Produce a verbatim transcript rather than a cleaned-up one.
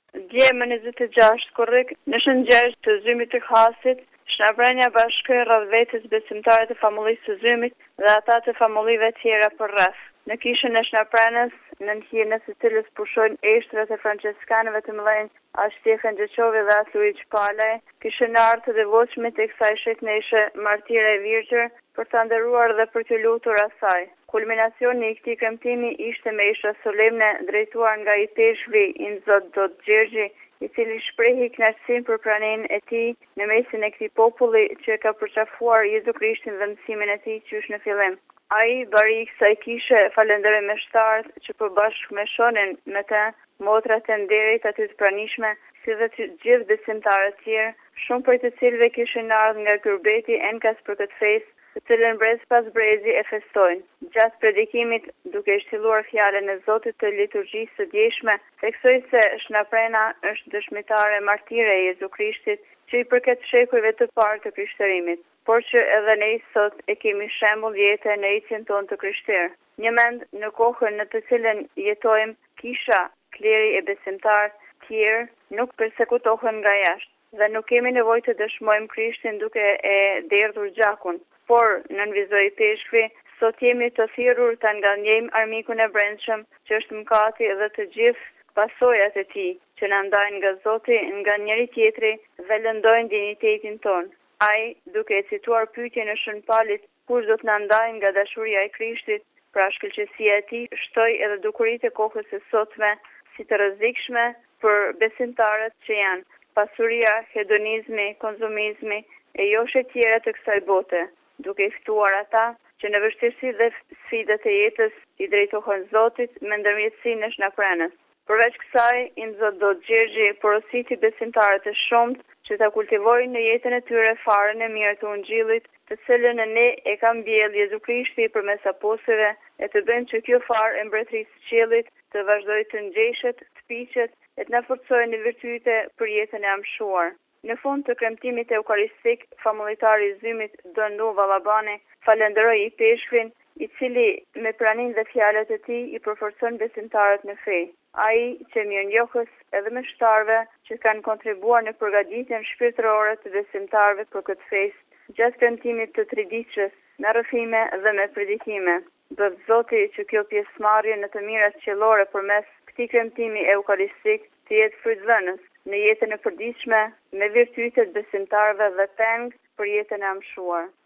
Dje më njëzet e gjashtë korrik, në shëngjesh të zymit të Khasit, Shnaprenja bashkoi rreth vetes besimtarët e famullisë së zymit dhe ata të famullive tjera për rreth. Në kishën e Shnaprenës, në nënqirën e së cilës pushojnë eshtrat e franceskanëve të mëdhenj, as Stefan Gjeqovi dhe as Luiç Palaj, kishënarë të devotshmit e kësaj shetneshe martire e virgjër për të nderuar dhe për të lutur asaj. Kulminacioni i këtij kremtimi ishte me isha solemne drejtuar nga i peshkvi i Zot Dot Gjergji, i cili shprehi kënaqësinë për praninë e tij në mesin e këtij populli që ka përqafuar Jezu Krishtin dhe mësimin e tij qysh në fillim. Ai bari i kësaj kishe falenderoi meshtarët që përbashkë me shonin me të motrat e nderit aty të pranishme, si dhe të gjithë besimtarët tjerë, shumë prej të cilëve kishin ardhur nga Gyrbeti enkas për këtë festë, të cilën brez pas brezi e festojnë. Gjatë predikimit, duke shtylluar fjalën e Zotit të liturgjisë së djeshme, theksoi se Shnaprena është dëshmitare martire e Jezu Krishtit, që i përket shekujve të parë të krishtërimit, por që edhe ne sot e kemi shembull jete në ecjen tonë të krishterë. Një mend në kohën në të cilën jetojmë, kisha, kleri e besimtar tjerë nuk persekutohen nga jashtë dhe nuk kemi nevojë të dëshmojmë Krishtin duke e derdhur gjakun. Por, në nënvizoi peshkvi, sot jemi të thirrur ta nganjejmë armikun e brendshëm, që është mëkati dhe të gjithë pasojat e tij, që na ndajnë nga Zoti, nga njëri tjetri dhe lëndojnë dinjitetin ton. Ai, duke e cituar pyetjen e Shënpalit, kush do të na ndajë nga dashuria e Krishtit, pra shkëlqësia e tij, shtoi edhe dukuritë e kohës së sotme, si të rrezikshme për besimtarët që janë pasuria, hedonizmi, konzumizmi e joshe tjera të kësaj bote, duke i ftuar ata që në vështirësi dhe sfidat e jetës i drejtohen Zotit me ndërmjetësinë e Shnaprenës. Përveç kësaj, i Zot Dot Gjergji porositi besimtarët e shumtë që ta kultivojnë në jetën e tyre farën e mirë të Ungjillit, të cilën ne e ka mbjellë Jezu Krishti përmes apostujve, e të bëjmë që kjo farë e mbretërisë së qiellit të vazhdojë të ngjeshet, të piqet, e të na forcojë në virtyte për jetën e amshuar. Në fund të kremtimit eukaristik, famulitari i zymit Don Lu Vallabani falenderoi i peshkvin, i cili me praninë dhe fjalët e tij i përforcon besimtarët në fe. Ai që mirënjohës edhe meshtarëve që kanë kontribuar në përgatitjen shpirtërore të besimtarëve për këtë festë, gjatë kremtimit të triditshës, me rrëfime dhe me predikime. Bëft Zoti që kjo pjesëmarrje në të mirat qiellore përmes këtij kremtimi eukaristik të jetë frytëdhënës në jetën e përditshme, me virtytet besimtarëve dhe peng për jetën e amshuar.